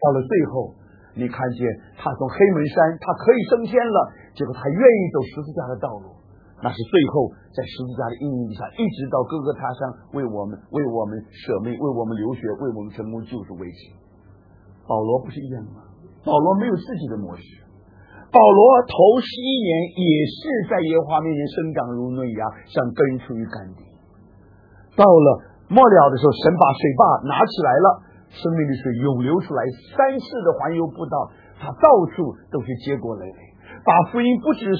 到了最后，你看见他从黑门山，他可以升天了，结果他愿意走十字架的道路，那是最后在十字架的阴影底下，一直到哥哥他山为我们舍命，为我们流血，为我们成功救赎为止。保罗不是一样吗？保罗没有自己的模式，保罗头11年也是在耶和华面前生长如嫩芽，像根出于干地。到了末了的时候，神把水坝拿起来了，生命的水涌流出来，3次的环游布道，他到处都是结果累累，把福音不止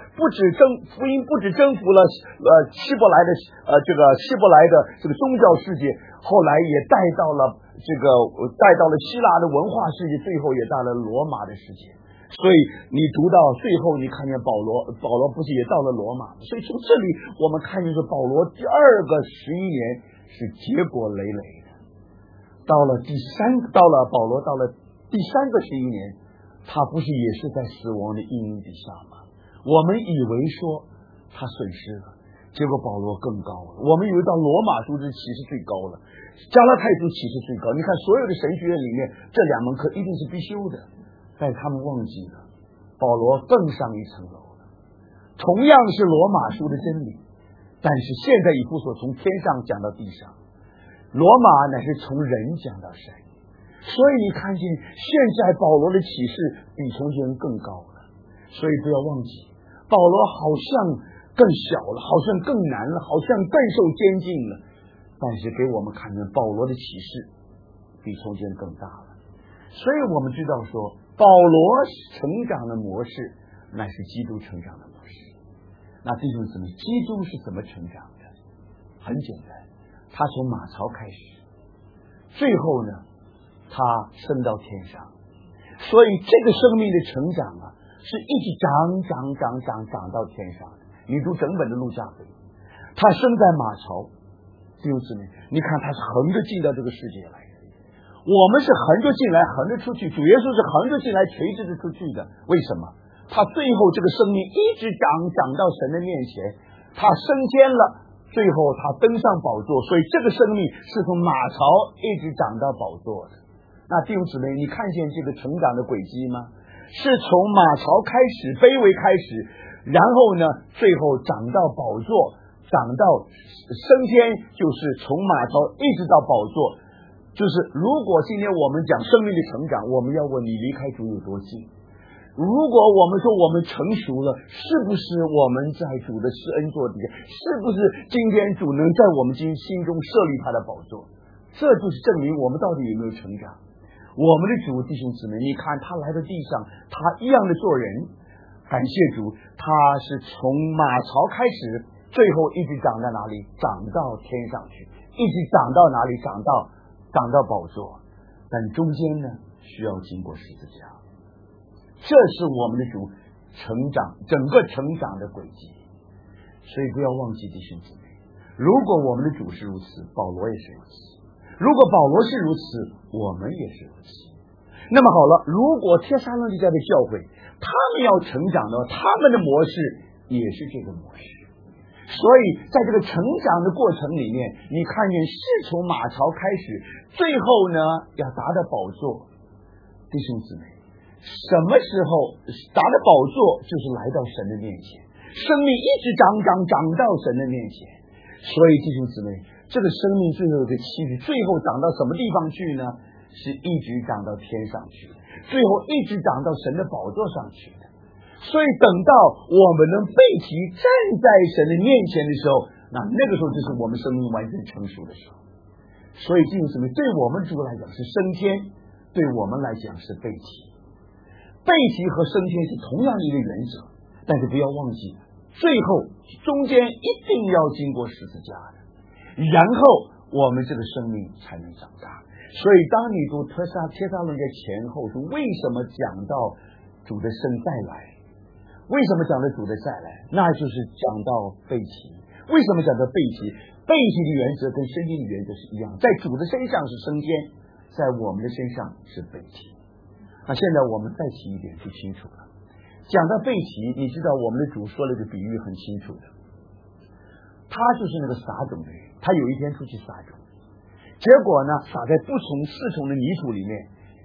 征服了希伯来的这个宗教世界，后来也带到了希腊的文化世界，最后也带了罗马的世界。所以你读到最后，你看见保罗不是也到了罗马？所以从这里我们看见说，保罗第2个11年是结果累累的。保罗到了第3个11年，他不是也是在死亡的阴影底下吗？我们以为说他损失了，结果保罗更高了。我们以为到罗马书是启示最高了，加拉太书启示最高。你看所有的神学院里面，这2门课一定是必修的。但他们忘记了，保罗更上一层楼了。同样是罗马书的真理，但是现在以弗所从天上讲到地上，罗马乃是从人讲到神。所以你看见现在保罗的启示比从前更高了。所以不要忘记，保罗好像更小了，好像更难了，好像更受监禁了，但是给我们看见保罗的启示比从前更大了。所以我们知道说，保罗成长的模式乃是基督成长的模式。那弟兄姊妹，基督是怎么成长的？很简单，他从马槽开始，最后呢他升到天上。所以这个生命的成长啊，是一直长到天上的。你读整本的路加福音，他生在马槽，弟兄姊妹，你看他是横着进到这个世界来的，我们是横着进来横着出去，主耶稣是横着进来垂直着出去的。为什么？他最后这个生命一直长到神的面前，他升天了，最后他登上宝座，所以这个生命是从马槽一直长到宝座的。那弟兄姊妹，你看见这个成长的轨迹吗？是从马槽开始，卑微开始，然后呢最后长到宝座，长到升天，就是从马槽一直到宝座。就是如果今天我们讲生命的成长，我们要问你离开主有多近？如果我们说我们成熟了，是不是我们在主的施恩座底下？是不是今天主能在我们心中设立他的宝座？这就是证明我们到底有没有成长。我们的主弟兄姊妹，你看他来到地上，他一样的做人，感谢主，他是从马槽开始，最后一直长到哪里？长到天上去，一直长到哪里？长到宝座。但中间呢需要经过十字架。这是我们的主成长，整个成长的轨迹。所以不要忘记弟兄姊妹，如果我们的主是如此，保罗也是如此；如果保罗是如此，我们也是如此。那么好了，如果帖撒罗尼迦的教会他们要成长的话，他们的模式也是这个模式。所以在这个成长的过程里面，你看见是从马槽开始，最后呢要达到宝座。弟兄姊妹，什么时候达到宝座？就是来到神的面前，生命一直长到神的面前。所以弟兄姊妹，这个生命最后的期许，最后长到什么地方去呢？是一直长到天上去，最后一直长到神的宝座上去的。所以等到我们能背起站在神的面前的时候，那个时候就是我们生命完全成熟的时候。所以弟兄姊妹，对我们主来讲是升天，对我们来讲是背起。背起和升天是同样的一个原则，但是不要忘记，最后中间一定要经过十字架的，然后我们这个生命才能长大。所以当你读帖撒罗尼迦前后书，为什么讲到主的生再来？为什么讲到主的再来？那就是讲到背起。为什么讲到背起？背起的原则跟升天的原则是一样，在主的身上是升天，在我们的身上是背起。那现在我们再提一点就清楚了。讲到背起，你知道我们的主说了一个比喻很清楚的，他就是那个撒种的人，他有一天出去撒种，结果呢撒在不从四重的泥土里面，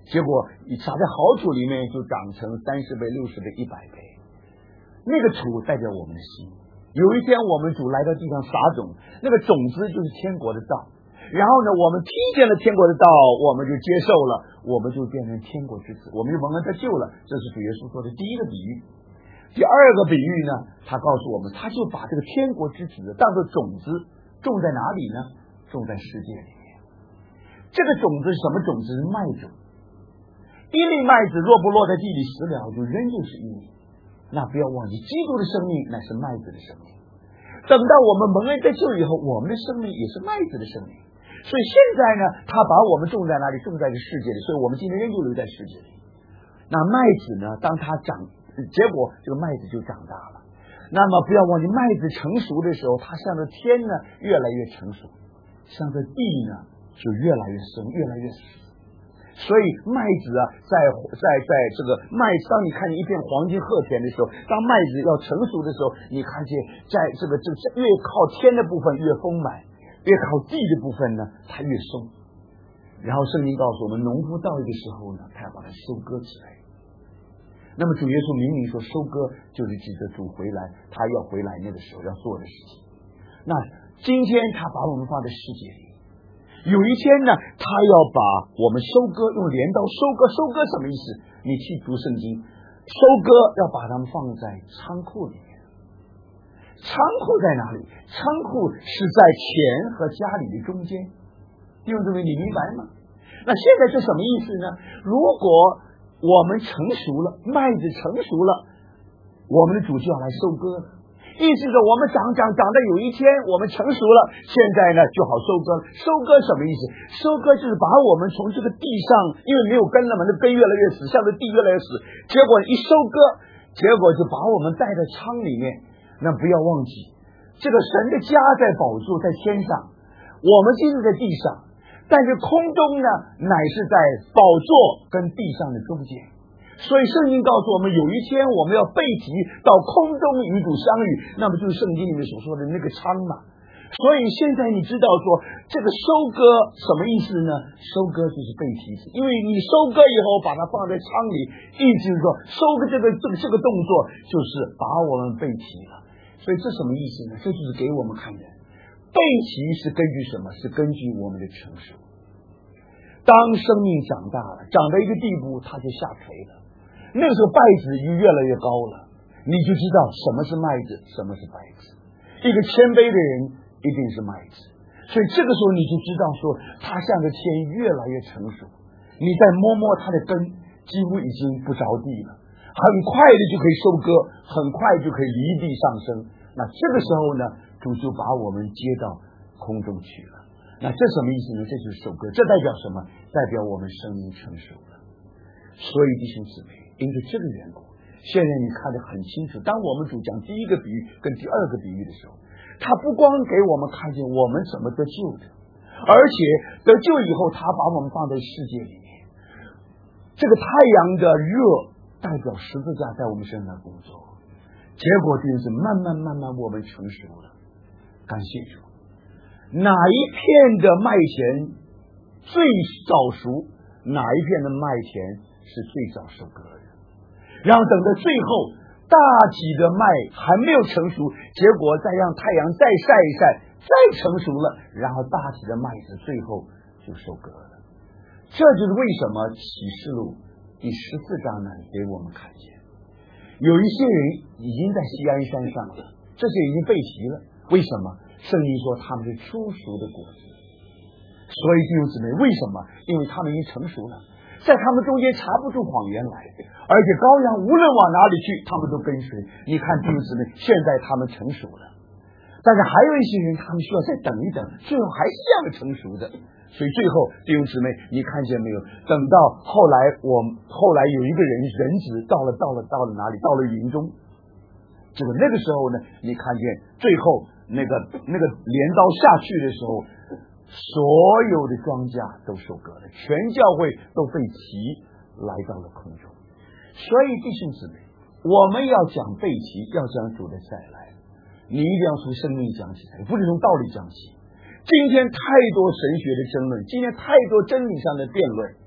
结果撒在好土里面就长成30倍、60倍、100倍。那个土代表我们的心。有一天我们主来到地上撒种，那个种子就是天国的道。然后呢，我们听见了天国的道，我们就接受了，我们就变成天国之子，我们就蒙恩得救了。这是主耶稣说的第一个比喻。第二个比喻呢，他告诉我们，他就把这个天国之子当作种子种在哪里呢？种在世界里面。这个种子是什么种子？是麦种。一粒麦子若不落在地里死了，就仍旧是一粒。那不要忘记，基督的生命乃是麦子的生命。等到我们蒙恩得救以后，我们的生命也是麦子的生命。所以现在呢，他把我们种在哪里？种在这世界里，所以我们今天仍旧留在世界里。那麦子呢，当它长，结果这个麦子就长大了。那么不要忘记，麦子成熟的时候，它向着天呢越来越成熟，向着地呢就越来越深，越来越死。所以麦子啊，在这个麦，当你看见一片黄金褐田的时候，当麦子要成熟的时候，你看见在这个越靠天的部分越丰满，越靠地的部分呢它越松。然后圣经告诉我们，农夫到一个时候呢，他要把它收割起来。那么主耶稣明明说，收割就是指着主回来，他要回来那个时候要做的事情。那今天他把我们放在世界里，有一天呢，他要把我们收割，用镰刀收割。收割什么意思？你去读圣经，收割要把它们放在仓库里面。仓库在哪里？仓库是在钱和家里的中间。弟兄姊妹，你明白吗？那现在是什么意思呢？如果我们成熟了，麦子成熟了，我们的主就要来收割了。意思是我们长到有一天我们成熟了，现在呢就好收割了。收割什么意思？收割就是把我们从这个地上，因为没有根了嘛，那根越来越死，向着地越来越死，结果一收割，结果就把我们带到仓里面。那不要忘记，这个神的家在宝座在天上，我们今日在地上，但是空中呢乃是在宝座跟地上的中间。所以圣经告诉我们，有一天我们要背提到空中与主相遇，那么就是圣经里面所说的那个仓嘛。所以现在你知道说这个收割什么意思呢？收割就是背提子，因为你收割以后把它放在仓里，意思是说收割这个动作就是把我们背提了。所以这什么意思呢？这就是给我们看的，背提是根据什么？是根据我们的成熟。当生命长大了，长到一个地步，它就下垂了。那个时候稗子已经越来越高了，你就知道什么是麦子，什么是稗子。一个谦卑的人一定是麦子，所以这个时候你就知道说，它向着天越来越成熟。你再摸摸它的根，几乎已经不着地了，很快的就可以收割，很快就可以离地上升。那这个时候呢，主就把我们接到空中去了。那这什么意思呢？这就是收割。这代表什么？代表我们生命成熟了。所以弟兄姊妹，因着这个缘故，现在你看得很清楚，当我们主讲第一个比喻跟第二个比喻的时候，他不光给我们看见我们怎么得救的，而且得救以后他把我们放在世界里面。这个太阳的热代表十字架在我们身上工作，结果就是慢慢我们成熟了。感谢主。哪一片的麦田最早熟，哪一片的麦田是最早收割的。然后等到最后大体的麦还没有成熟，结果再让太阳再晒一晒，再成熟了，然后大体的麦子最后就收割了。这就是为什么启示录第14章呢给我们看见，有一些人已经在锡安山上了，这些已经被提了。为什么？圣经说他们是初熟的果子。所以弟兄姊妹，为什么？因为他们已经成熟了，在他们中间查不出谎言来，而且羔羊无论往哪里去，他们都跟随。你看弟兄姊妹，现在他们成熟了，但是还有一些人，他们需要再等一等，最后还是这样的成熟的。所以最后弟兄姊妹，你看见没有？等到后来有一个人子到了哪里？到了云中。这个那个时候呢，你看见最后那个镰刀下去的时候，所有的庄稼都收割了，全教会都被提来到了空中。所以弟兄姊妹，我们要讲被提，要讲主的再来，你一定要从生命讲起来，不是从道理讲起。今天太多神学的争论，今天太多真理上的辩论，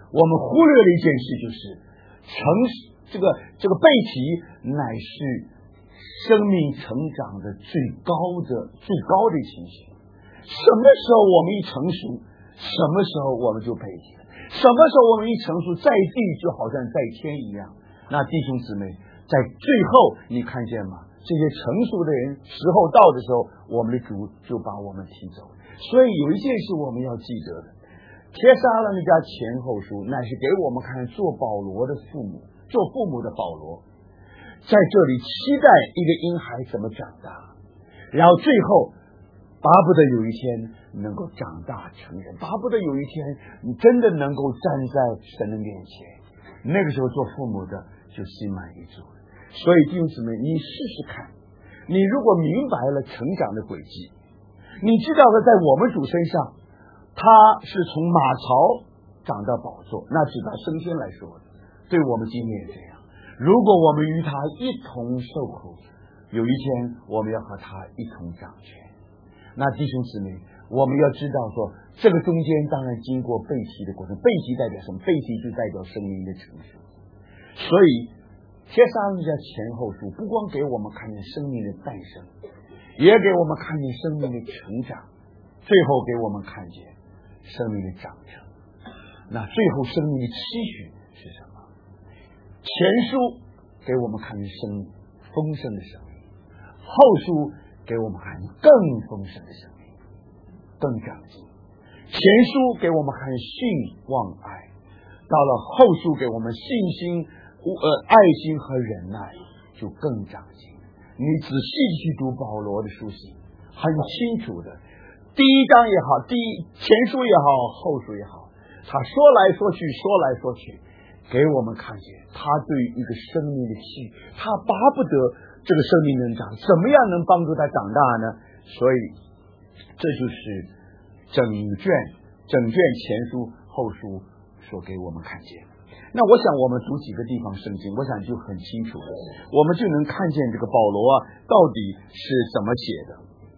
我们忽略了一件事，就是这个背题乃是生命成长的最高的情形。什么时候我们一成熟，什么时候我们就背题了。什么时候我们一成熟，在地就好像在天一样。那弟兄姊妹，在最后你看见吗？这些成熟的人时候到的时候，我们的主就把我们提走。所以有一件事我们要记得的，帖撒罗尼迦前后书乃是给我们看做保罗的父母，做父母的保罗在这里期待一个婴孩怎么长大，然后最后巴不得有一天能够长大成人，巴不得有一天你真的能够站在神的面前，那个时候做父母的就心满意足。所以弟兄姊妹，你试试看，你如果明白了成长的轨迹，你知道了在我们主身上他是从马槽长到宝座，那是他升天来说的，对我们今天也这样。如果我们与他一同受苦，有一天我们要和他一同掌权。那弟兄姊妹，我们要知道说，这个中间当然经过背题的过程。背题代表什么？背题就代表生命的成熟。所以帖撒罗尼迦前后书不光给我们看见生命的诞生，也给我们看见生命的成长，最后给我们看见生命的长成。那最后生命的期许是什么？前书给我们看见生命丰盛的生命，后书给我们看见更丰盛的生命，更长进。前书给我们看信望爱，到了后书给我们信心爱心和忍耐，就更长进。你仔细去读保罗的书信，很清楚的，第一章也好，前书也好，后书也好，他说来说去，给我们看见他对一个生命的期许，他巴不得这个生命能长，怎么样能帮助他长大呢？所以这就是整卷前书后书所给我们看见。那我想我们读几个地方圣经，我想就很清楚了，我们就能看见这个保罗到底是怎么写的。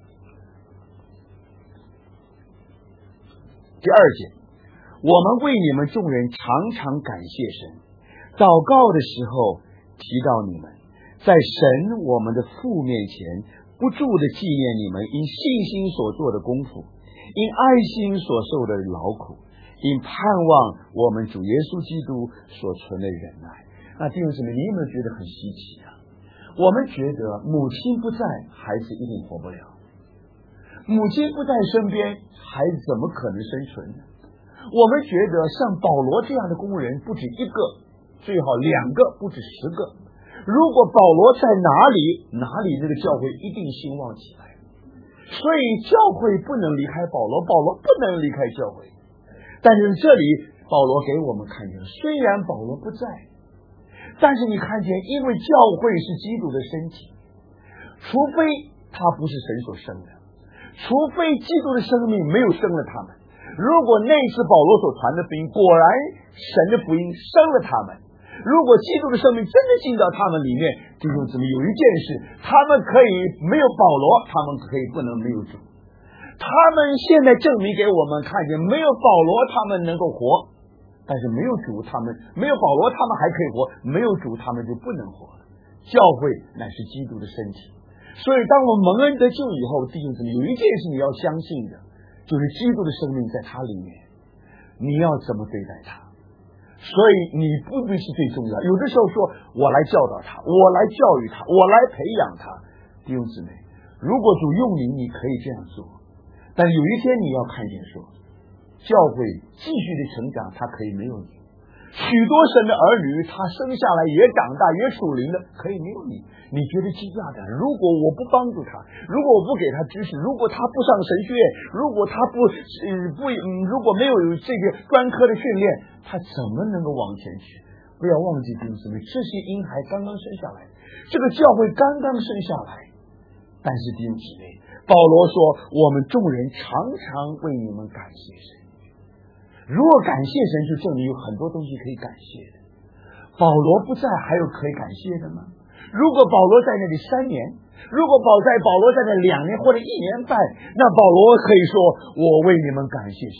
第二节，我们为你们众人常常感谢神，祷告的时候提到你们，在神我们的父面前不住的纪念你们因信心所做的功夫，因爱心所受的劳苦，因盼望我们主耶稣基督所存的忍耐。那弟兄姊妹，你有没有觉得很稀奇啊？我们觉得母亲不在，孩子一定活不了；母亲不在身边，孩子怎么可能生存呢？我们觉得像保罗这样的工人不止一个，最好2个，不止10个。如果保罗在哪里这个教会一定兴旺起来。所以教会不能离开保罗，保罗不能离开教会。但是这里保罗给我们看见，虽然保罗不在，但是你看见，因为教会是基督的身体，除非他不是神所生的，除非基督的生命没有生了他们。如果那次保罗所传的福音果然神的福音生了他们，如果基督的生命真的进到他们里面，弟兄姊妹，有一件事，他们可以没有保罗，他们可以不能没有主。他们现在证明给我们看见，没有保罗他们能够活，但是没有主，他们没有保罗他们还可以活，没有主他们就不能活了。教会乃是基督的身体，所以当我们蒙恩得救以后，弟兄姊妹，有一件事你要相信的，就是基督的生命在他里面，你要怎么对待他。所以你不必是最重要。有的时候说我来教导他，我来教育他，我来培养他，弟兄姊妹，如果主用你可以这样做，但有一天你要看见说，教会继续的成长，他可以没有你。许多神的儿女，他生下来也长大也属灵的，可以没有你。你觉得惊讶的，如果我不帮助他，如果我不给他知识，如果他不上神学院，如果他如果没有这个专科的训练，他怎么能够往前去？不要忘记弟兄姊妹，这些婴孩刚刚生下来，这个教会刚刚生下来。但是弟兄姊妹，保罗说我们众人常常为你们感谢神。如果感谢神，就证明有很多东西可以感谢的。保罗不在，还有可以感谢的吗？如果保罗在那里3年，如果保罗在那2年或者1年半，那保罗可以说我为你们感谢神。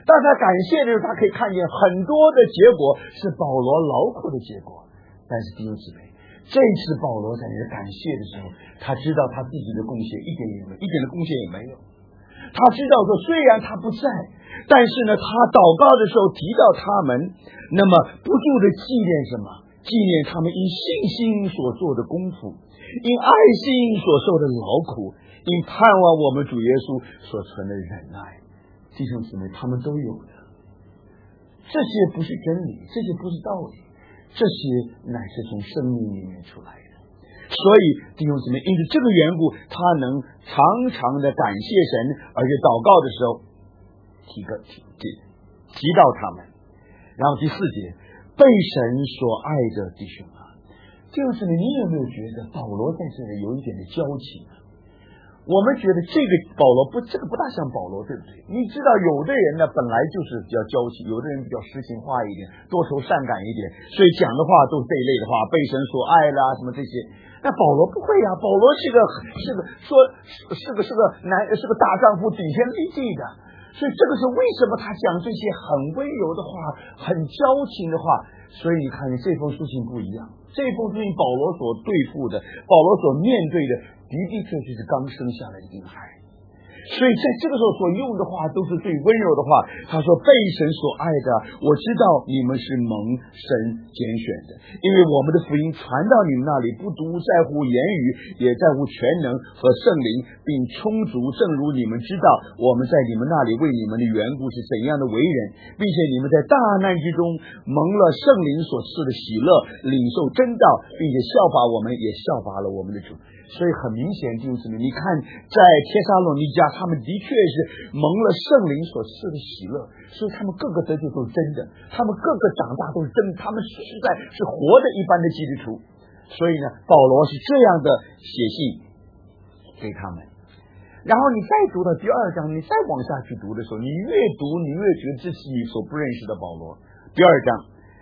当他感谢的时候，他可以看见很多的结果是保罗劳苦的结果。但是弟兄姊妹，这次保罗在那感谢的时候，他知道他自己的贡献一点的贡献也没有。他知道说，虽然他不在，但是呢，他祷告的时候提到他们，那么不住的纪念什么？纪念他们因信心所做的功夫，因爱心所受的劳苦，因盼望我们主耶稣所存的忍耐。弟兄姊妹，他们都有的。这些不是真理，这些不是道理，这些乃是从生命里面出来的。所以弟兄姊妹，因此这个缘故，他能常常的感谢神，而且祷告的时候提到他们。然后第4节，被神所爱的弟兄啊，弟兄姊妹，你有没有觉得保罗在这里有一点的交情啊？我们觉得这个保罗这个不大像保罗，对不对？你知道有的人呢本来就是比较交情，有的人比较诗情画一点，多愁善感一点，所以讲的话都是这一类的话，被神所爱啦什么这些。那保罗不会呀，保罗是个大丈夫，顶天立地的。所以这个是为什么他讲这些很温柔的话，很交情的话。所以你看这封书信不一样，这封书信保罗所对付的，保罗所面对的的确是刚生下来的婴孩。所以在这个时候所用的话都是最温柔的话。他说，被神所爱的，我知道你们是蒙神拣选的，因为我们的福音传到你们那里，不独在乎言语，也在乎全能和圣灵，并充足，正如你们知道我们在你们那里为你们的缘故是怎样的为人，并且你们在大难之中蒙了圣灵所赐的喜乐，领受真道，并且效法我们，也效法了我们的主。所以很明显，弟兄姊妹，你看在帖撒罗尼迦，他们的确是蒙了圣灵所赐的喜乐，所以他们各个得救都是真的，他们各个长大都是真的，他们实在是活的一般的基督徒。所以呢，保罗是这样的写信给他们。然后你再读到第2章，你再往下去读的时候，你越读你越觉得这是你所不认识的保罗。第2章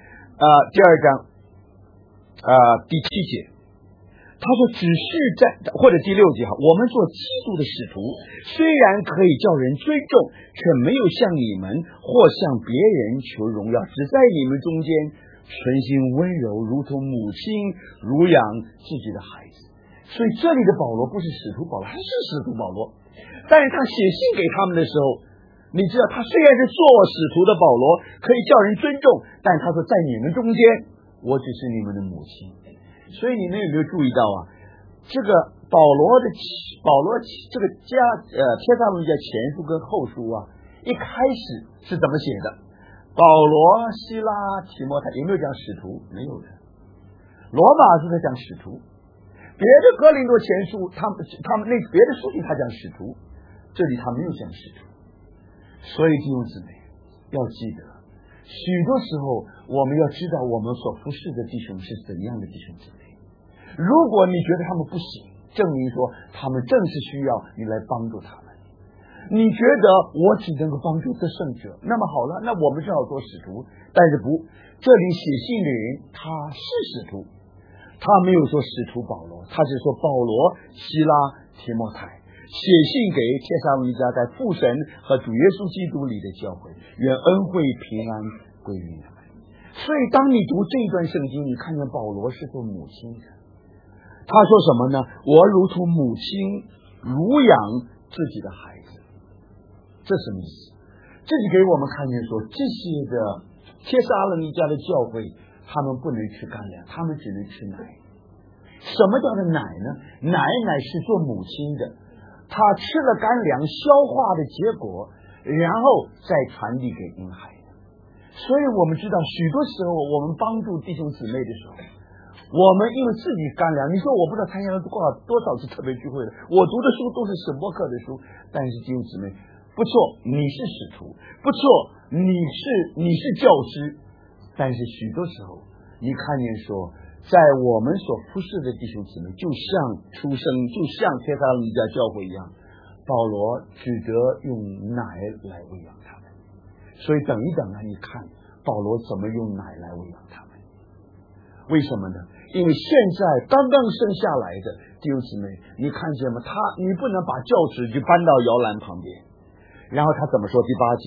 第7节，他说，只是在或者第6节我们做基督的使徒，虽然可以叫人尊重，却没有向你们或向别人求荣耀，只在你们中间存心温柔，如同母亲乳养自己的孩子。所以这里的保罗不是使徒保罗，他是使徒保罗，但是他写信给他们的时候，你知道他虽然是做使徒的保罗，可以叫人尊重，但他说在你们中间，我只是你们的母亲。所以你们有没有注意到啊？这个保罗这个帖撒罗尼迦前书跟后书啊，一开始是怎么写的？保罗、希拉、提摩太，有没有讲使徒？没有的。罗马是在讲使徒，别的哥林多前书，他们那别的书信他讲使徒，这里他没有讲使徒。所以弟兄姊妹要记得，许多时候我们要知道我们所服侍的弟兄是怎样的弟兄姊妹。如果你觉得他们不行，证明说他们正是需要你来帮助他们。你觉得我只能够帮助得胜者，那么好了，那我们只好做使徒。但是不，这里写信的人他是使徒，他没有说使徒保罗，他是说保罗、希拉、提摩太写信给帖撒罗尼迦在父神和主耶稣基督里的教会，愿恩惠平安归于你们。所以当你读这一段圣经，你看见保罗是做母亲的，他说什么呢？我如同母亲乳养自己的孩子。这什么意思？这是给我们看见说，这些的帖撒罗尼迦的教会，他们不能吃干粮，他们只能吃奶。什么叫做奶呢？奶是做母亲的，他吃了干粮消化的结果，然后再传递给婴孩的。所以我们知道许多时候我们帮助弟兄姊妹的时候，我们因为自己干粮，你说我不知道参加了多少次特别聚会了，我读的书都是史波克的书，但是弟兄姊妹不错，你是使徒，不错，你是教师，但是许多时候你看见说，在我们所服侍的弟兄姊妹，就像出生，就像帖撒罗尼迦教会一样，保罗只得用奶来喂养他们。所以等一等啊，你看保罗怎么用奶来喂养他们？为什么呢？因为现在刚刚生下来的弟兄姊妹，你看见吗？你不能把教室就搬到摇篮旁边。然后他怎么说？第8节，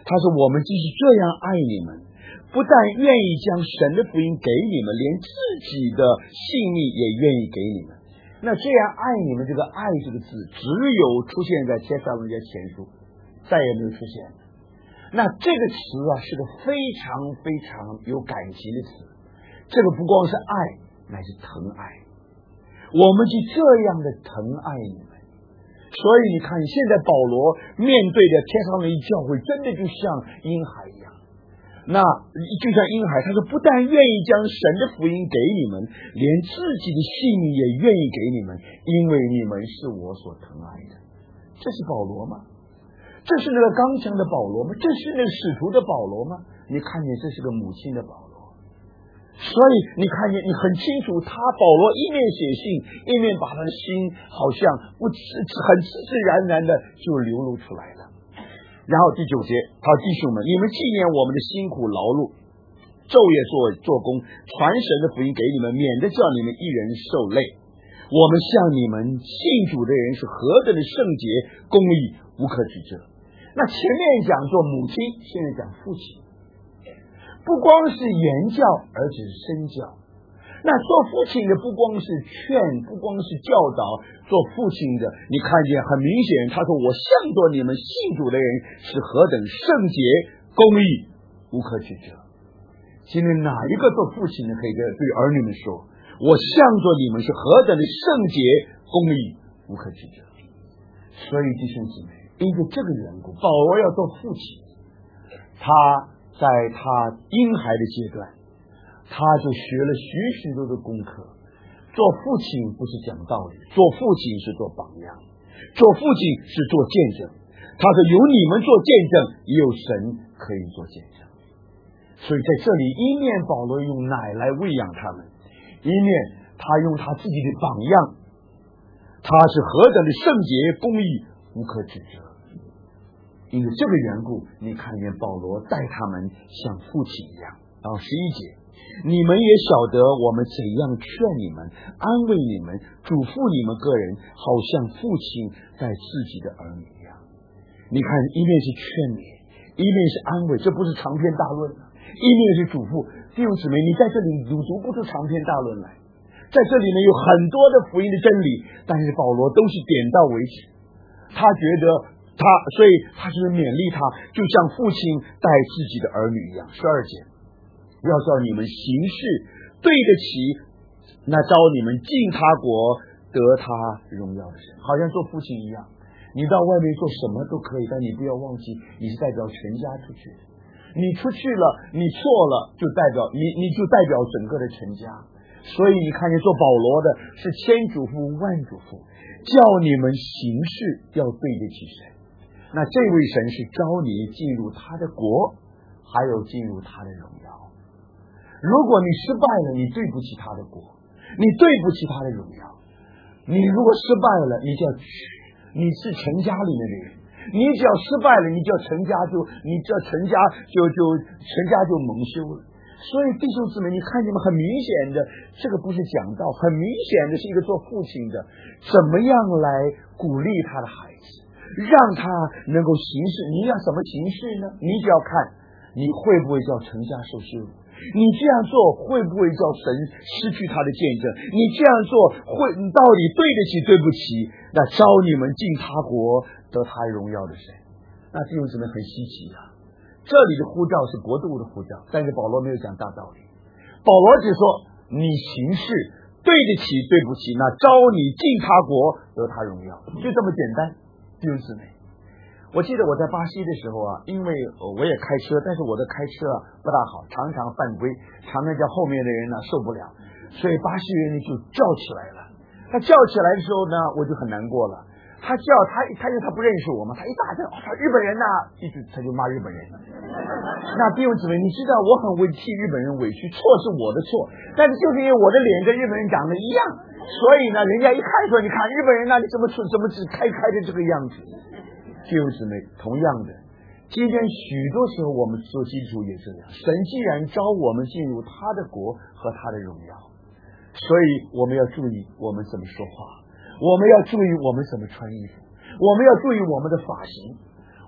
他说我们既是这样爱你们，不但愿意将神的福音给你们，连自己的性命也愿意给你们。那这样爱你们，这个爱这个字只有出现在帖撒罗尼迦前书，再也没有出现。那这个词啊，是个非常非常有感情的词，这个不光是爱，乃是疼爱。我们就这样的疼爱你们。所以你看，现在保罗面对的帖撒罗尼迦教会真的就像婴孩一样，那就像婴孩，他说不但愿意将神的福音给你们，连自己的性命也愿意给你们，因为你们是我所疼爱的。这是保罗吗？这是那个刚强的保罗吗？这是那个使徒的保罗吗？你看见这是个母亲的保罗。所以你看见，你很清楚，保罗一面写信，一面把他的心好像很自自然然的就流露出来了。然后第9节，好，弟兄们，你们纪念我们的辛苦劳碌，昼夜做工，传神的福音给你们，免得叫你们一人受累。我们向你们信主的人是何等的圣洁公义，无可指责。那前面讲做母亲，现在讲父亲，不光是言教，而且是身教。那做父亲的不光是劝，不光是教导，做父亲的你看见很明显，他说我向着你们信主的人是何等圣洁公义，无可指责。今天哪一个做父亲的可以对儿女们说，我向着你们是何等的圣洁公义，无可指责。所以弟兄姊妹，因为这个缘故，保罗要做父亲，他在他婴孩的阶段，他就学了许多的功课。做父亲不是讲道理，做父亲是做榜样，做父亲是做见证。他说有你们做见证，也有神可以做见证。所以在这里，一面保罗用奶来喂养他们，一面他用他自己的榜样，他是何等的圣洁公义，无可指责。因为这个缘故，你看见保罗待他们像父亲一样。然后11节，你们也晓得我们怎样劝你们，安慰你们，嘱咐你们个人，好像父亲在自己的儿女一样。你看，一面是劝勉，一面是安慰，这不是长篇大论，一面是嘱咐。弟兄姊妹，你在这里读不出长篇大论来，在这里面有很多的福音的真理，但是保罗都是点到为止。他觉得所以他是勉励他，就像父亲带自己的儿女一样。12节，要叫你们行事对得起那招你们进他国得他荣耀的神。好像做父亲一样，你到外面做什么都可以，但你不要忘记你是代表全家出去的。你出去了，你错了，就代表你就代表整个的全家。所以你看见做保罗的是千嘱咐万嘱咐，叫你们行事要对得起神。那这位神是招你进入他的国，还有进入他的荣耀。如果你失败了，你对不起他的国，你对不起他的荣耀。你如果失败了，你就要你是成家里面的人，你只要失败了，你就要成家就蒙羞了。所以弟兄姊妹，你看见吗？很明显的，这个不是讲道，很明显的是一个做父亲的怎么样来鼓励他的孩子，让他能够行事。你要怎么行事呢？你只要看你会不会叫成家受羞辱，你这样做会不会叫神失去他的见证，你这样做到底对得起对不起那招你们进他国得他荣耀的神。那弟兄姊妹很稀奇啊，这里的呼召是国度的呼召，但是保罗没有讲大道理，保罗只说你行事对得起对不起，那招你进他国得他荣耀，就这么简单。弟兄姊妹，我记得我在巴西的时候啊，因为我也开车，但是我的开车不大好，常常犯规，常常叫后面的人受不了，所以巴西人就叫起来了。他叫起来的时候呢，我就很难过了。他叫他不认识我嘛，他一大叫日本人呐，他就骂日本人。那弟兄姊妹，你知道我很为替日本人委屈，错是我的错，但是就是因为我的脸跟日本人长得一样，所以呢，人家一看说，你看日本人那里怎么只开的这个样子。弟兄姊妹，同样的，今天许多时候我们做基督徒也这样，神既然招我们进入他的国和他的荣耀，所以我们要注意我们怎么说话，我们要注意我们怎么穿衣服，我们要注意我们的发型，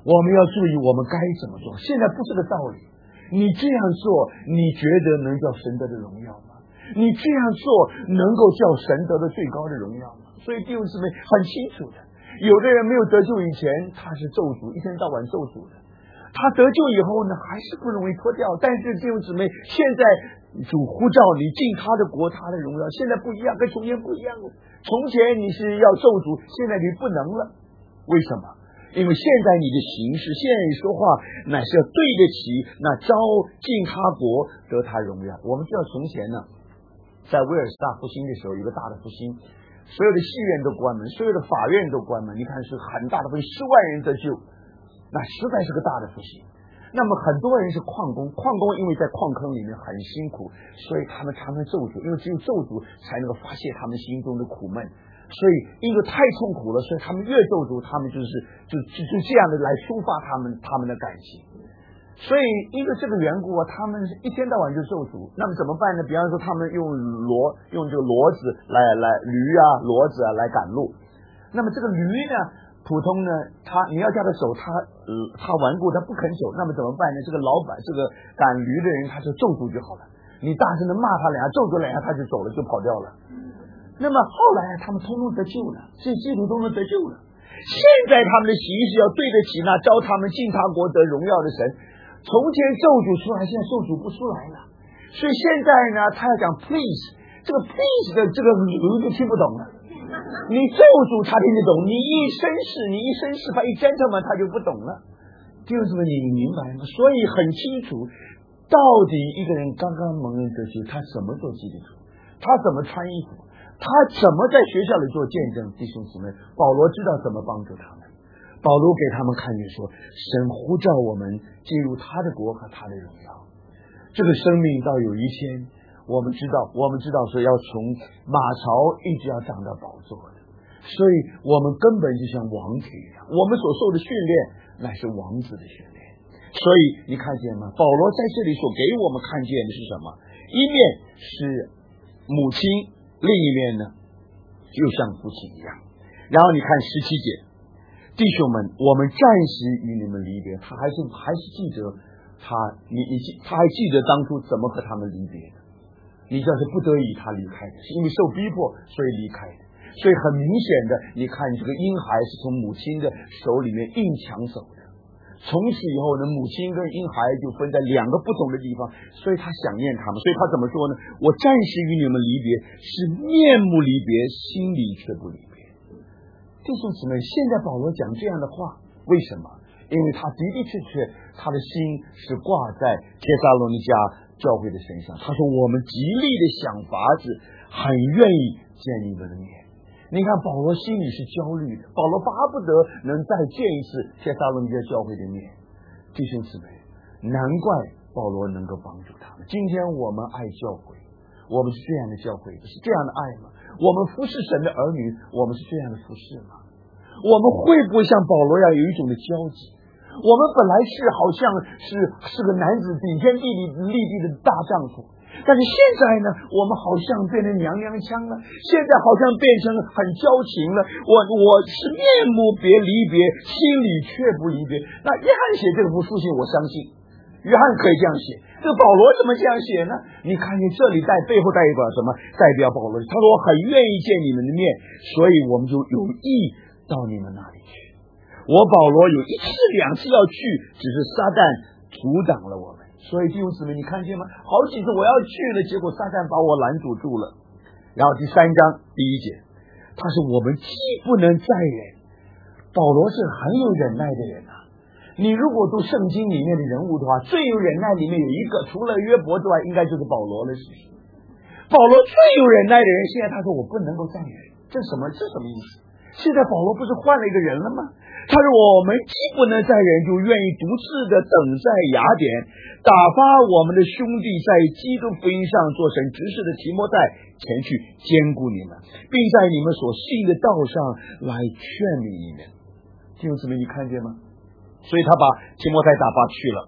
我们要注意我们该怎么做。现在不是个道理，你这样做，你觉得能叫神得的荣耀吗？你这样做能够叫神得的最高的荣耀吗？所以弟兄姊妹很清楚的，有的人没有得救以前他是咒诅，一天到晚咒诅的，他得救以后呢还是不容易脱掉。但是弟兄姊妹，现在主呼召你进他的国，他的荣耀现在不一样，跟从前不一样了。从前你是要咒诅，现在你不能了。为什么？因为现在你的行事，现在你说话乃是要对得起那招进他国得他荣耀。我们知道从前呢，在威尔士大复兴的时候，有个大的复兴，所有的戏院都关门，所有的法院都关门，你看是很大的复兴，10万人得救，那实在是个大的复兴。那么很多人是矿工因为在矿坑里面很辛苦，所以他们常常咒诅，因为只有咒诅才能够发泄他们心中的苦闷，所以因为太痛苦了，所以他们越咒诅，他们就这样的来抒发他们的感情。所以因为这个缘故他们一天到晚就咒诅。那么怎么办呢？比方说他们用这个骡子来驴啊骡子啊来赶路。那么这个驴呢，普通呢你要叫他走，他顽固，他不肯走，那么怎么办呢？这个老板，这个赶驴的人，他就咒诅就好了，你大声的骂他两下，咒诅两下，他就走了，就跑掉了。那么后来他们通通得救了，这基督都能得救了。现在他们的行事要对得起那招他们进他国得荣耀的神。从前咒诅出来，现在咒诅不出来了。所以现在呢，他要讲 please， 这个 please 的这个驴就听不懂了。你咒诅他听得懂，你一绅士派一 gentleman 他就不懂了。就是你明白吗？所以很清楚，到底一个人刚刚蒙恩得救，他怎么做基督徒，他怎么穿衣服，他怎么在学校里做见证。弟兄姊妹，保罗知道怎么帮助他们。保罗给他们看见说，神呼召我们进入他的国和他的荣耀。这个生命到有一天，我们知道说要从马槽一直要长到宝座的，所以我们根本就像王子一样，我们所受的训练乃是王子的训练。所以你看见吗？保罗在这里所给我们看见的是什么？一面是母亲，另一面呢就像父亲一样。然后你看17节，弟兄们，我们暂时与你们离别。他还是记得他还记得当初怎么和他们离别的。你知道是不得已他离开的，是因为受逼迫所以离开的。所以很明显的，你看这个婴孩是从母亲的手里面硬抢走的。从此以后呢，母亲跟婴孩就分在2个不同的地方，所以他想念他们。所以他怎么说呢？我暂时与你们离别，是面目离别，心里却不离别。弟兄姊妹，现在保罗讲这样的话，为什么？因为他的的确确他的心是挂在帖撒罗尼迦教会的身上。他说我们极力的想法子，很愿意见你们的面。你看保罗心里是焦虑的，保罗巴不得能再见一次帖撒罗尼迦教会的面。弟兄姊妹，难怪保罗能够帮助他们。今天我们爱教会，我们是这样的教会，是这样的爱吗？我们服侍神的儿女，我们是这样的服侍吗？我们会不会像保罗一样有一种的交集？我们本来是好像是个男子顶天立地的大丈夫，但是现在呢，我们好像变成娘娘腔了，现在好像变成很交情了。我是面目别离别，心里却不离别。那约翰写这个书信，我相信约翰可以这样写，这个保罗怎么这样写呢？你看见这里背后代表什么？代表保罗，他说我很愿意见你们的面，所以我们就有意到你们那里去。我保罗有1次2次要去，只是撒旦阻挡了我们。所以弟兄姊妹，你看见吗？好几次我要去了，结果撒旦把我拦阻住了。然后第3章第1节，他说我们既不能再忍。保罗是很有忍耐的人啊。你如果读圣经里面的人物的话，最有忍耐里面有一个，除了约伯之外，应该就是保罗了。是不是？保罗最有忍耐的人，现在他说我不能够再忍，这什么意思？现在保罗不是换了一个人了吗？他说我们既不能再忍，就愿意独自的等在雅典，打发我们的兄弟在基督福音上做神执事的提摩太前去兼顾你们，并在你们所信的道上来劝勉你们。弟兄姊妹，你看见吗？所以他把提摩太打发去了。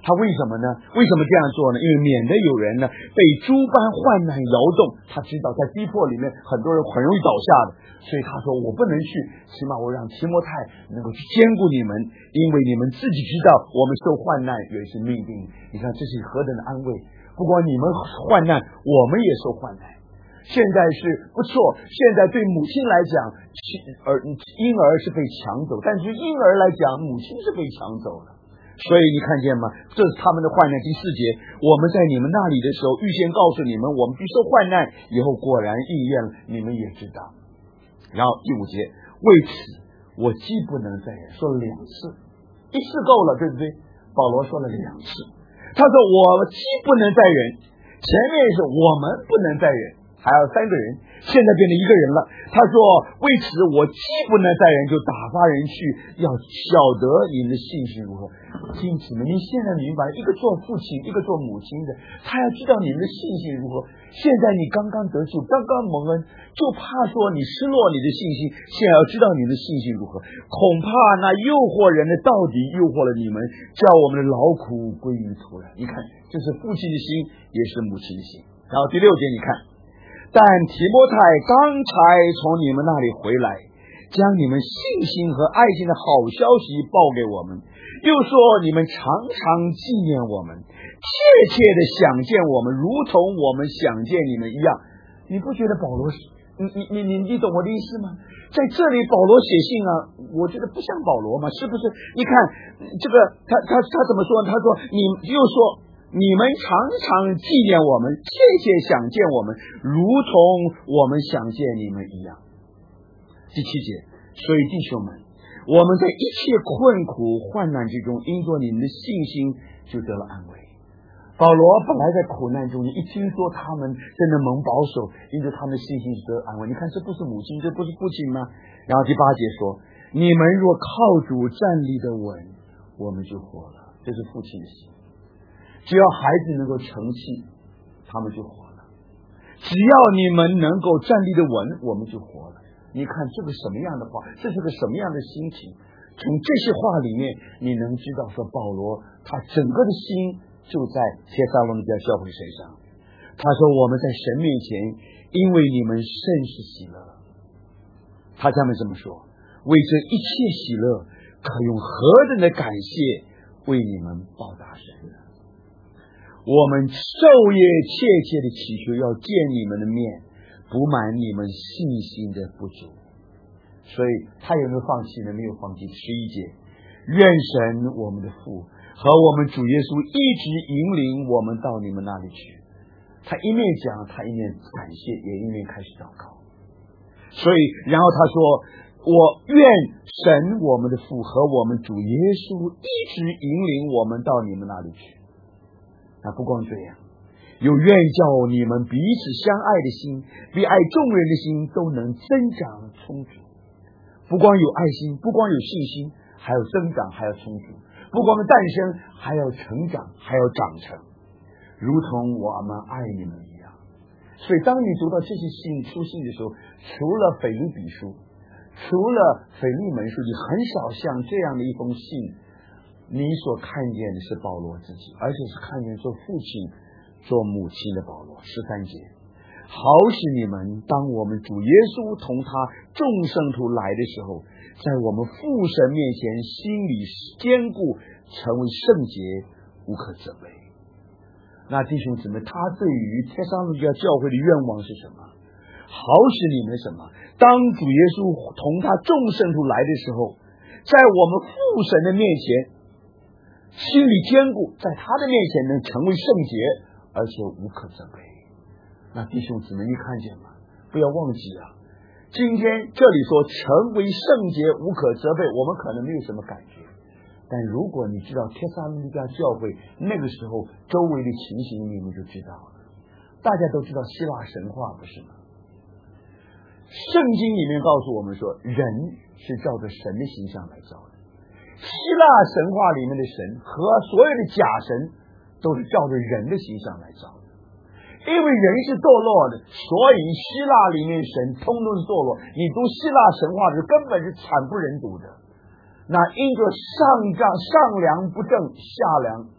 他为什么呢？为什么这样做呢？因为免得有人呢被诸般患难摇动，他知道在逼迫里面很多人很容易倒下的，所以他说我不能去，起码我让提摩太能够去兼顾你们，因为你们自己知道我们受患难也是命定。你看这是何等的安慰，不光你们患难，我们也受患难。现在是不错，现在对母亲来讲婴儿是被抢走，但是婴儿来讲母亲是被抢走了。所以你看见吗？这是他们的患难。第4节，我们在你们那里的时候预先告诉你们，我们必受患难，以后果然应验了，你们也知道。然后第5节，为此我既不能再忍，说了2次，一次够了，对不对？保罗说了2次，他说我既不能再忍，前面是我们不能再忍，还有3个人，现在变成1个人了。他说为此我既不能再忍，就打发人去，要晓得你们的信心如何。弟兄姊妹，你现在明白，一个做父亲一个做母亲的，他要知道你们的信心如何。现在你刚刚得救，刚刚蒙恩，就怕说你失落你的信心，现在要知道你的信心如何。恐怕那诱惑人的到底诱惑了你们，叫我们的劳苦归于徒然。你看，这是父亲的心，也是母亲的心。然后第6节你看，但提摩太刚才从你们那里回来，将你们信心和爱心的好消息报给我们，又说你们常常纪念我们，切切的想见我们，如同我们想见你们一样。你不觉得保罗你懂我的意思吗？在这里保罗写信啊，我觉得不像保罗嘛，是不是？你看这个他怎么说？他说又说你们常常纪念我们，切切想见我们，如同我们想见你们一样。第7节，所以弟兄们，我们在一切困苦患难之中，因着你们的信心就得了安慰。保罗本来在苦难中，一听说他们真的蒙保守，因着他们的信心就得了安慰。你看，这不是母亲，这不是父亲吗？然后第8节说，你们若靠主站立的稳，我们就活了。这是父亲的心，只要孩子能够成器，他们就活了。只要你们能够站立的稳，我们就活了。你看这个什么样的话，这是个什么样的心情？从这些话里面你能知道说，保罗他整个的心就在帖撒罗尼迦教会身上。他说我们在神面前因为你们甚是喜乐。他下面这么说，为这一切喜乐可用何等的感谢为你们报答神。我们昼夜切切的祈求要见你们的面，补满你们信心的不足。所以他有没有放弃呢？没有放弃。11节，愿神我们的父和我们主耶稣一直引领我们到你们那里去。他一面讲，他一面感谢，也一面开始祷告。所以然后他说，我愿神我们的父和我们主耶稣一直引领我们到你们那里去。那不光这样，有愿叫你们彼此相爱的心，比爱众人的心都能增长充足。不光有爱心，不光有信心，还有增长，还要充足。不光诞生，还要成长，还要长成，如同我们爱你们一样。所以当你读到这些书信的时候，除了腓立比书，除了腓利门书，你很少像这样的一封信，你所看见的是保罗自己，而且是看见做父亲做母亲的保罗。13节，好使你们当我们主耶稣同他众圣徒来的时候，在我们父神面前心里坚固，成为圣洁，无可责备。那弟兄姊妹，他对于帖撒罗尼迦教会的愿望是什么？好使你们什么？当主耶稣同他众圣徒来的时候，在我们父神的面前心里坚固，在他的面前能成为圣洁，而且无可责备。那弟兄姊妹，你看见吗？不要忘记啊，今天这里说成为圣洁无可责备，我们可能没有什么感觉，但如果你知道帖撒罗尼迦教会那个时候周围的情形，你们就知道了。大家都知道希腊神话，不是吗？圣经里面告诉我们说，人是照着神的形象来造的。希腊神话里面的神和所有的假神都是照着人的形象来造的。因为人是堕落的，所以希腊里面神通通是堕落。你读希腊神话的时候根本是惨不忍睹的。那因着上梁不正，下梁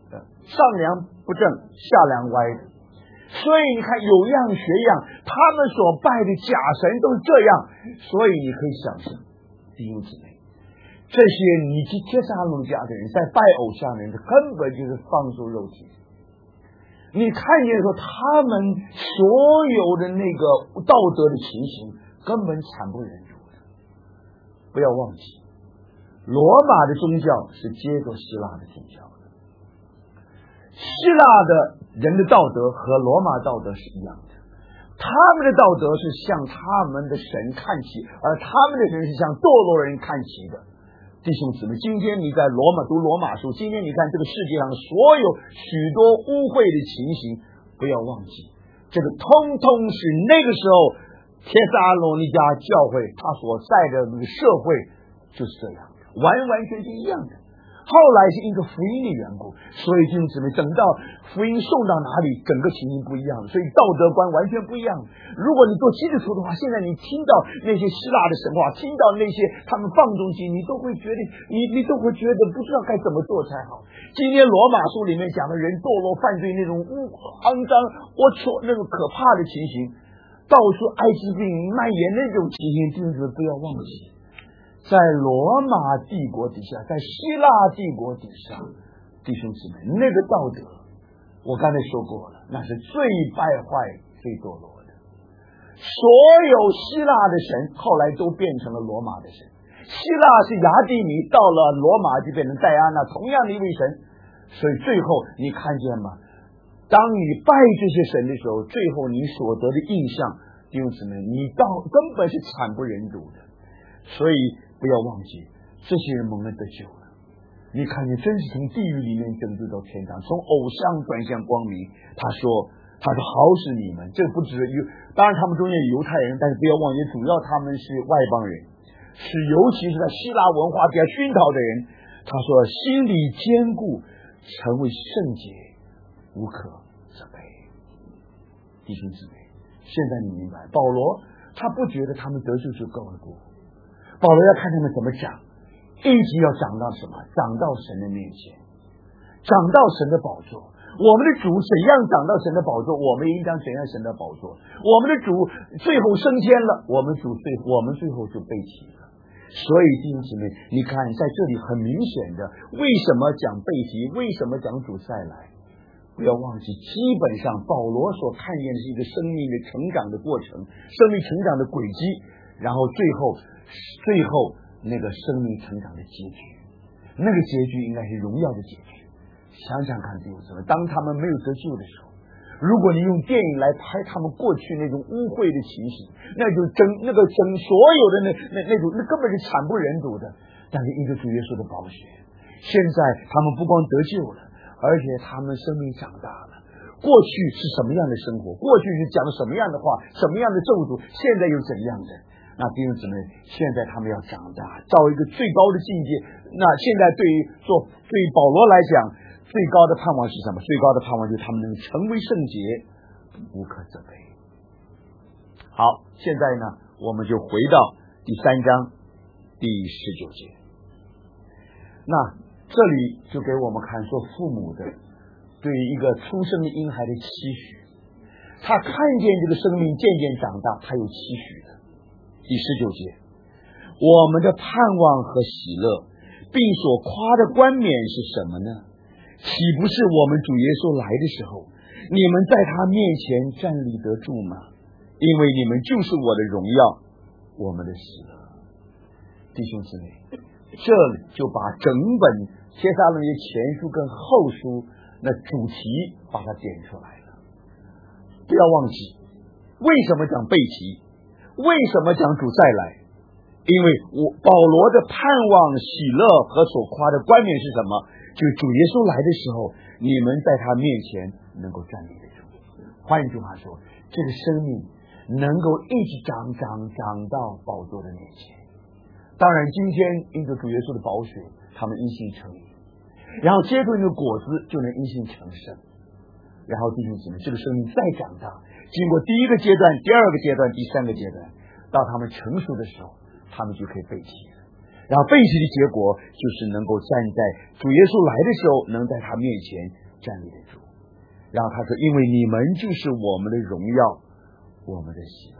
上梁不正下梁歪的。所以你看有样学样，他们所拜的假神都是这样。所以你可以想象，弟兄姊妹，这些尼基帖撒罗尼迦的人在拜偶像的人，根本就是放纵肉体。你看见说他们所有的那个道德的情形根本惨不忍睹的。不要忘记，罗马的宗教是接着希腊的宗教的，希腊的人的道德和罗马道德是一样的，他们的道德是向他们的神看齐，而他们的神是向堕落人看齐的。弟兄姊妹，今天你在读罗马书，今天你看这个世界上所有许多污秽的情形，不要忘记，这个通通是那个时候帖撒罗尼迦教会他所在的那个社会就是这样的，完完全全一样的。后来是因着福音的缘故，所以弟兄姊妹，等到福音送到哪里，整个情形不一样，所以道德观完全不一样。如果你做基督徒的话，现在你听到那些希腊的神话，听到那些他们放纵经，你都会觉得你都会觉得不知道该怎么做才好。今天罗马书里面讲的人堕落犯罪那种肮脏龌龊那种可怕的情形，到处艾滋病蔓延那种情形，弟兄姊妹不要忘记，在罗马帝国底下，在希腊帝国底下，弟兄姊妹，那个道德我刚才说过了，那是最败坏最堕落的。所有希腊的神后来都变成了罗马的神，希腊是亚底米，到了罗马就变成戴安娜，同样的一位神。所以最后你看见吗？当你拜这些神的时候，最后你所得的印象，弟兄姊妹，你根本是惨不忍睹的。所以不要忘记，这些人蒙了得救了。你看见真是从地狱里面拯救到天堂，从偶像转向光明。他说好使你们，这不只有，当然他们中间有犹太人，但是不要忘记，主要他们是外邦人，是尤其是在希腊文化比较熏陶的人。他说心里坚固，成为圣洁，无可责备。弟兄姊妹，现在你明白，保罗他不觉得他们得救就够了，不，保罗要看他们怎么讲，一直要讲到什么？讲到神的面前，讲到神的宝座。我们的主怎样讲到神的宝座，我们也应当怎样神的宝座。我们的主最后升天了，我们最后就背弃了。所以弟兄姊妹，你看在这里很明显的，为什么讲背题，为什么讲主再来？不要忘记，基本上保罗所看见的是一个生命的成长的过程，生命成长的轨迹，然后最后那个生命成长的结局，那个结局应该是荣耀的结局。想想看，弟兄姊妹，当他们没有得救的时候，如果你用电影来拍他们过去那种污秽的情形，那就整所有的那种，那根本是惨不忍睹的。但是因着主耶稣的宝血，现在他们不光得救了，而且他们生命长大了。过去是什么样的生活，过去是讲什么样的话，什么样的咒诅，现在又怎样的？那弟兄姊妹，现在他们要长大，到一个最高的境界。那现在对于保罗来讲，最高的盼望是什么？最高的盼望就是他们能成为圣洁，无可责备。好，现在呢，我们就回到第3章第19节。那这里就给我们看说，父母的对一个出生的婴孩的期许，他看见这个生命渐渐长大，他有期许的。第19节，我们的盼望和喜乐并所夸的冠冕是什么呢？岂不是我们主耶稣来的时候，你们在他面前站立得住吗？因为你们就是我的荣耀，我们的喜乐。弟兄姊妹，这里就把整本帖撒罗尼迦前书跟后书那主题把它点出来了。不要忘记，为什么讲背题，为什么讲主再来？因为保罗的盼望喜乐和所夸的冠冕是什么？就是主耶稣来的时候，你们在他面前能够站立得住。换一句话说，这个生命能够一直长到宝座的面前。当然今天因着主耶稣的宝血，他们因信称义，然后接触那个果子就能因信成圣。然后弟兄姊妹，这个生命再长大，经过第一个阶段、第二个阶段、第三个阶段，到他们成熟的时候，他们就可以背弃了。然后背弃的结果就是能够站在主耶稣来的时候，能在他面前站立得住。然后他说，因为你们就是我们的荣耀，我们的喜乐。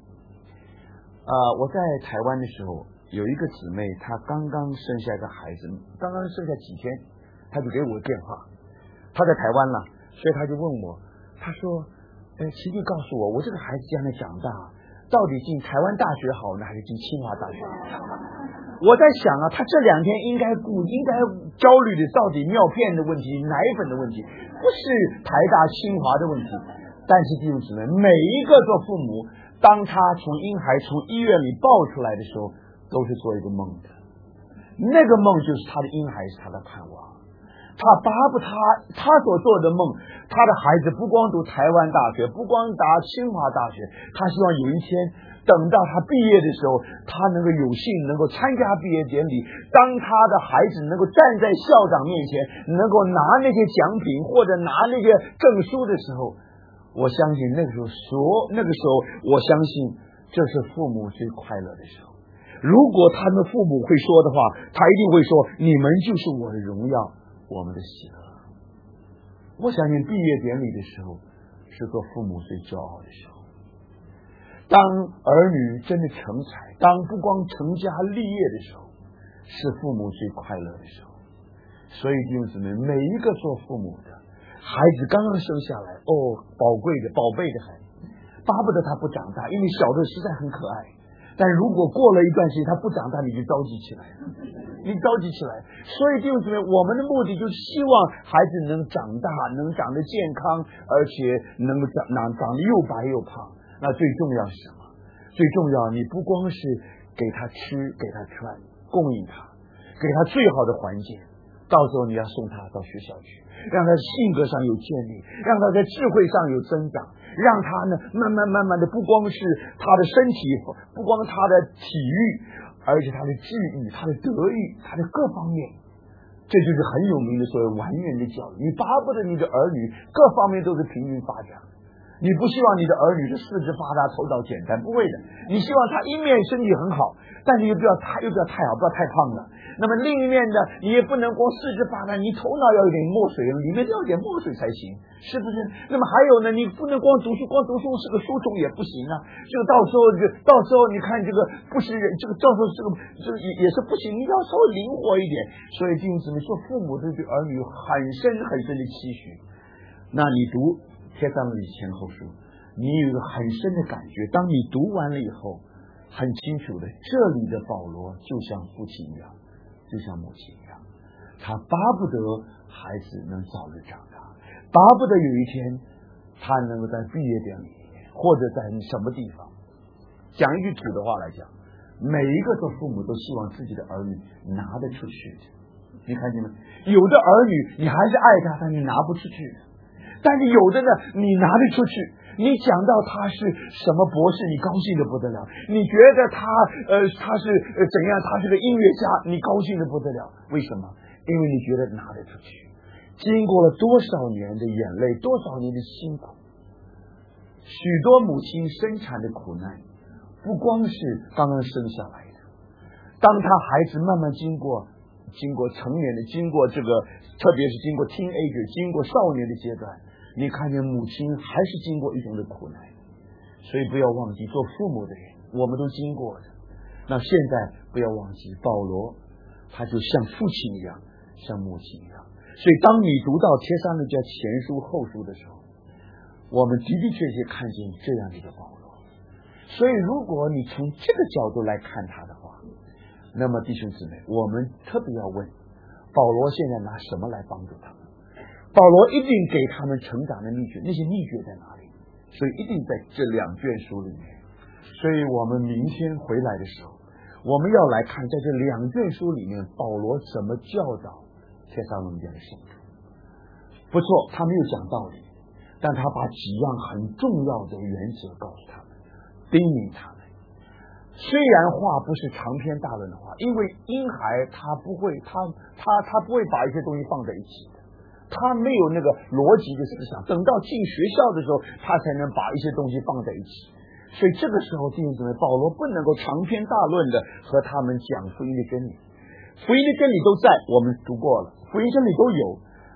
我在台湾的时候，有一个姊妹，她刚刚生下一个孩子，刚刚生下几天，她就给我电话，她在台湾了，所以她就问我，她说请你告诉我，我这个孩子将来长大到底进台湾大学好呢，还是进清华大学？我在想啊，他这2天应该焦虑的到底尿片的问题、奶粉的问题，不是台大清华的问题。但是弟兄姊妹，每一个做父母，当他从婴孩从医院里抱出来的时候，都是做一个梦的，那个梦就是他的婴孩是他的盼望。他巴不他所做的梦，他的孩子不光读台湾大学，不光达清华大学，他希望有一天等到他毕业的时候，他能够有幸能够参加毕业典礼，当他的孩子能够站在校长面前，能够拿那些奖品或者拿那些证书的时候，我相信那个时候我相信这是父母最快乐的时候。如果他们父母会说的话，他一定会说，你们就是我的荣耀，我们的喜乐。我相信毕业典礼的时候是做父母最骄傲的时候，当儿女真的成才，当不光成家立业的时候，是父母最快乐的时候。所以弟兄姊妹，每一个做父母的孩子刚刚生下来，宝贝的孩子，巴不得他不长大，因为小的实在很可爱。但如果过了一段时间他不长大，你就着急起来了，所以弟兄姊妹，我们的目的就是希望孩子能长大，能长得健康，而且能够长得又白又胖。那最重要是什么？最重要，你不光是给他吃给他穿，供应他，给他最好的环境，到时候你要送他到学校去，让他性格上有建立，让他在智慧上有增长，让他呢慢慢的，不光是他的身体，不光他的体育，而且他的智育，他的德育，他的各方面。这就是很有名的所谓完人的教育。你巴不得你的儿女各方面都是平均发展，你不希望你的儿女是四肢发达头脑简单，不会的，你希望他一面身体很好，但是又不要太好，不要太胖了。那么另一面呢，你也不能光四肢发达，你头脑要有点墨水，里面要有点墨水才行，是不是？那么还有呢，你不能光读书是个书虫也不行啊。这个到时候你看这个不是这个到时候这个也是不行，你要稍微灵活一点。所以弟兄姊妹，做父母的对儿女很深的期许。那你读帖撒罗尼迦前后书，你有一个很深的感觉，当你读完了以后，很清楚的，这里的保罗就像父亲一样，就像母亲一样，他巴不得孩子能早日长大，巴不得有一天他能够在毕业典礼或者在什么地方，讲一句土的话来讲，每一个做父母都希望自己的儿女拿得出去的。你看见没？有的儿女你还是爱他，但你拿不出去的。但是有的呢，你拿得出去，你讲到他是什么博士，你高兴的不得了；你觉得他是怎样，他是个音乐家，你高兴的不得了。为什么？因为你觉得拿得出去，经过了多少年的眼泪，多少年的辛苦，许多母亲生产的苦难，不光是刚刚生下来的，当他孩子慢慢经过成年的，经过这个，特别是经过 teenager， 经过少年的阶段，你看见母亲还是经过一种的苦难。所以不要忘记，做父母的人我们都经过的。那现在不要忘记，保罗他就像父亲一样，像母亲一样。所以当你读到帖撒罗尼迦前书后书的时候，我们的确看见这样的一个保罗。所以如果你从这个角度来看他的话，那么弟兄姊妹，我们特别要问，保罗现在拿什么来帮助他们？保罗一定给他们成长的秘诀，那些秘诀在哪里？所以一定在这2卷书里面。所以我们明天回来的时候，我们要来看在这2卷书里面，保罗怎么教导帖撒罗尼迦的圣徒。不错，他没有讲道理，但他把几样很重要的原则告诉他们，叮咛他们。虽然话不是长篇大论的话，因为婴孩他不会把一些东西放在一起的，他没有那个逻辑的思想，等到进学校的时候他才能把一些东西放在一起。所以这个时候弟兄姊妹，保罗不能够长篇大论的和他们讲福音的真理。福音的真理都在，我们读过了，福音真理都有，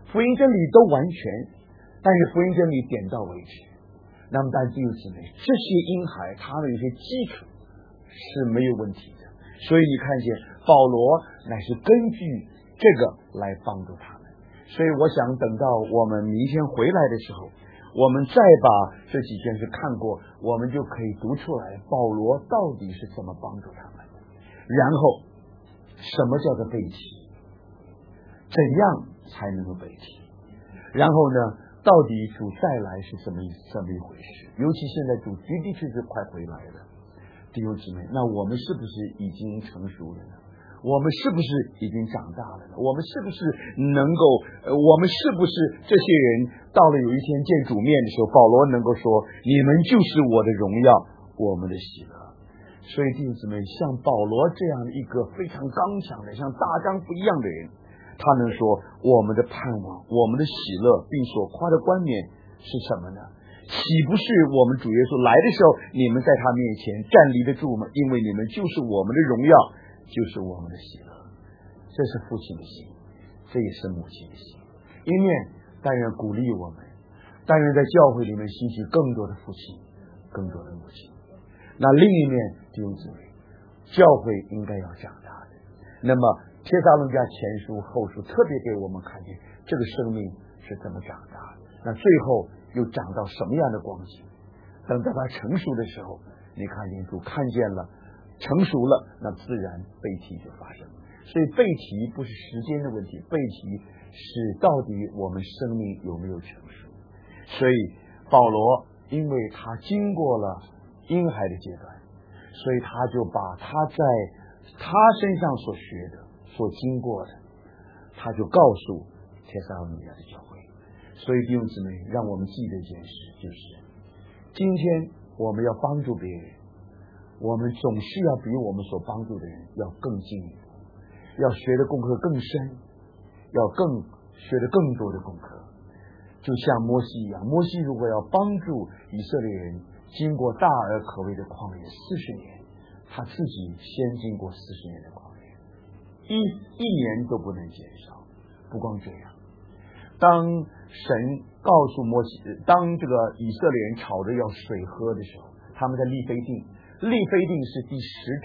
福音真理都完全，但是福音真理点到为止。那么但弟兄姊妹，这些婴孩他们有些基础是没有问题的，所以你看见保罗乃是根据这个来帮助他们。所以我想等到我们明天回来的时候，我们再把这几件事看过，我们就可以读出来保罗到底是怎么帮助他们，然后什么叫做背题，怎样才能够背题，然后呢到底主再来是怎么一回事。尤其现在主的确是快回来了，弟兄姊妹，那我们是不是已经成熟了呢？我们是不是已经长大了呢？我们是不是能够我们是不是这些人到了有一天见主面的时候，保罗能够说你们就是我的荣耀，我们的喜乐。所以弟兄姊妹，像保罗这样的一个非常刚强的像大丈夫一样的人，他能说我们的盼望，我们的喜乐并所夸的冠冕是什么呢？岂不是我们主耶稣来的时候，你们在他面前站立得住吗？因为你们就是我们的荣耀，就是我们的喜乐。这是父亲的心，这也是母亲的心。一面但愿鼓励我们，但愿在教会里面兴起更多的父亲，更多的母亲。那另一面弟兄姊妹，教会应该要长大的。那么帖撒罗尼迦前书后书特别给我们看见这个生命是怎么长大的，那最后又长到什么样的光景。等到他成熟的时候，你看见主看见了成熟了，那自然背题就发生。所以背题不是时间的问题，背题是到底我们生命有没有成熟。所以保罗因为他经过了婴孩的阶段，所以他就把他在他身上所学的所经过的，他就告诉帖撒罗尼迦的教会。所以弟兄姊妹，让我们记得一件事，就是今天我们要帮助别人，我们总是要比我们所帮助的人要更进一步，要学的功课更深，要学的更多的功课。就像摩西一样，摩西如果要帮助以色列人经过大而可畏的旷野40年，他自己先经过40年的旷野，一年都不能减少。不光这样，当神告诉摩西，当这个以色列人吵着要水喝的时候，他们在利非定是第10站，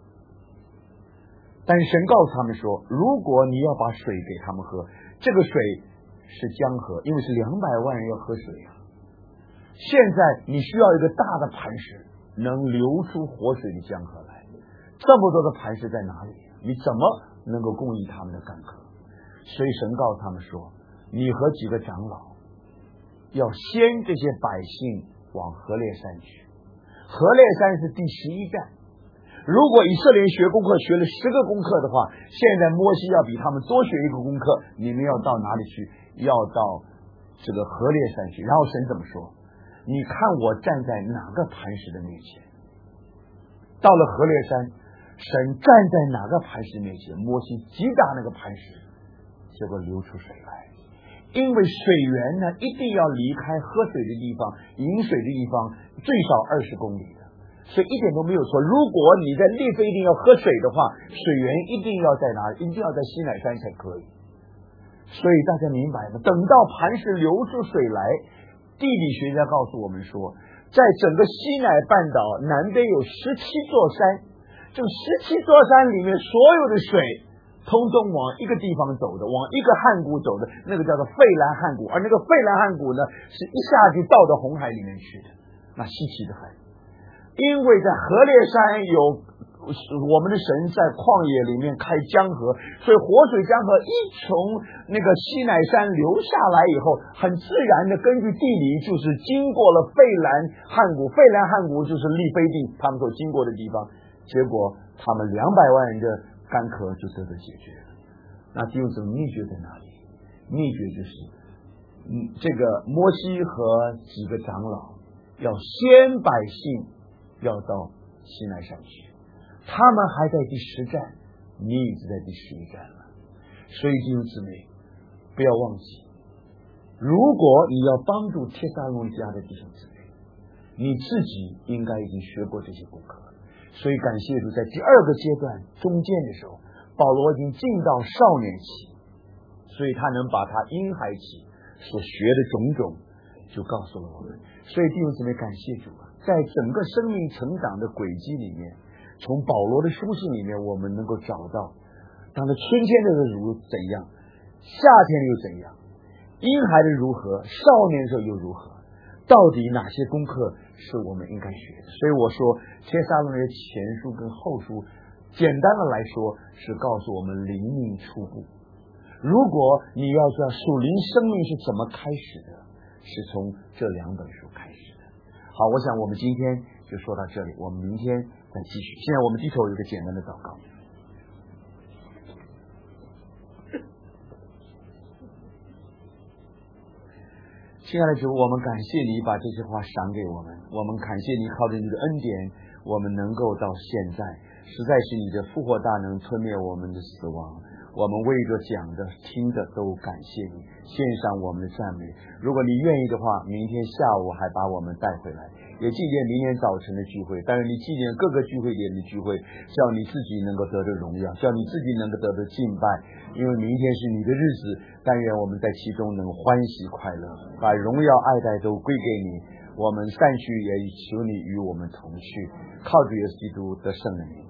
但是神告诉他们说，如果你要把水给他们喝，这个水是江河，因为是200万人要喝水啊。现在你需要一个大的磐石，能流出活水的江河来，这么多的磐石在哪里？你怎么能够供应他们的干渴？所以神告诉他们说，你和几个长老要先这些百姓往何烈山去，何烈山是第11站。如果以色列人学功课学了10个功课的话，现在摩西要比他们多学一个功课，你们要到哪里去？要到这个何烈山去。然后神怎么说？你看我站在哪个磐石的面前？到了何烈山，神站在哪个磐石面前？摩西击打那个磐石，结果流出水来。因为水源呢，一定要离开喝水的地方、饮水的地方最少20公里的，所以一点都没有错。如果你在利非定要喝水的话，水源一定要在哪里？一定要在西乃山才可以。所以大家明白吗？等到磐石流出水来，地理学家告诉我们说，在整个西乃半岛南边有17座山，这个17座山里面所有的水通通往一个地方走的，往一个汉谷走的，那个叫做费兰汉谷。而那个费兰汉谷呢，是一下就到到红海里面去的，那稀奇的很。因为在何烈山有我们的神在旷野里面开江河，所以活水江河一从那个西乃山流下来以后，很自然的根据地理就是经过了费兰汉谷，费兰汉谷就是利非定他们所经过的地方，结果他们200万人的干渴就得到解决了。那弟兄姊妹，秘诀在哪里？秘诀就是这个摩西和几个长老要先百姓要到西乃山去，他们还在第10站，你已经在第11站了。所以弟兄姊妹，不要忘记，如果你要帮助帖撒罗尼迦的弟兄姊妹，你自己应该已经学过这些功课。所以感谢主，在第2个阶段中间的时候，保罗已经进到少年期， 所以他能把他婴孩期所学的种种就告诉了我们。所以弟兄姊妹，感谢主啊，在整个生命成长的轨迹里面，从保罗的书信里面，我们能够找到当的春天的如怎样，夏天又怎样，婴孩的如何，少年的时候又如何，到底哪些功课是我们应该学的。所以我说帖撒罗尼迦前书跟后书简单的来说是告诉我们灵命初步。如果你要知道属灵生命是怎么开始的，是从这2本书开始的。好，我想我们今天就说到这里，我们明天再继续。现在我们低头有一个简单的祷告。亲爱的主，我们感谢你把这些话赏给我们，我们感谢你靠着你的恩典，我们能够到现在，实在是你的复活大能吞灭我们的死亡。我们为着讲的听的都感谢你，献上我们的赞美。如果你愿意的话，明天下午还把我们带回来，也纪念明天早晨的聚会。但是你纪念各个聚会点的聚会，叫你自己能够得着荣耀，叫你自己能够得着敬拜，因为明天是你的日子。但愿我们在其中能欢喜快乐，把荣耀爱戴都归给你。我们散去也求你与我们同去，靠主耶稣基督的圣名。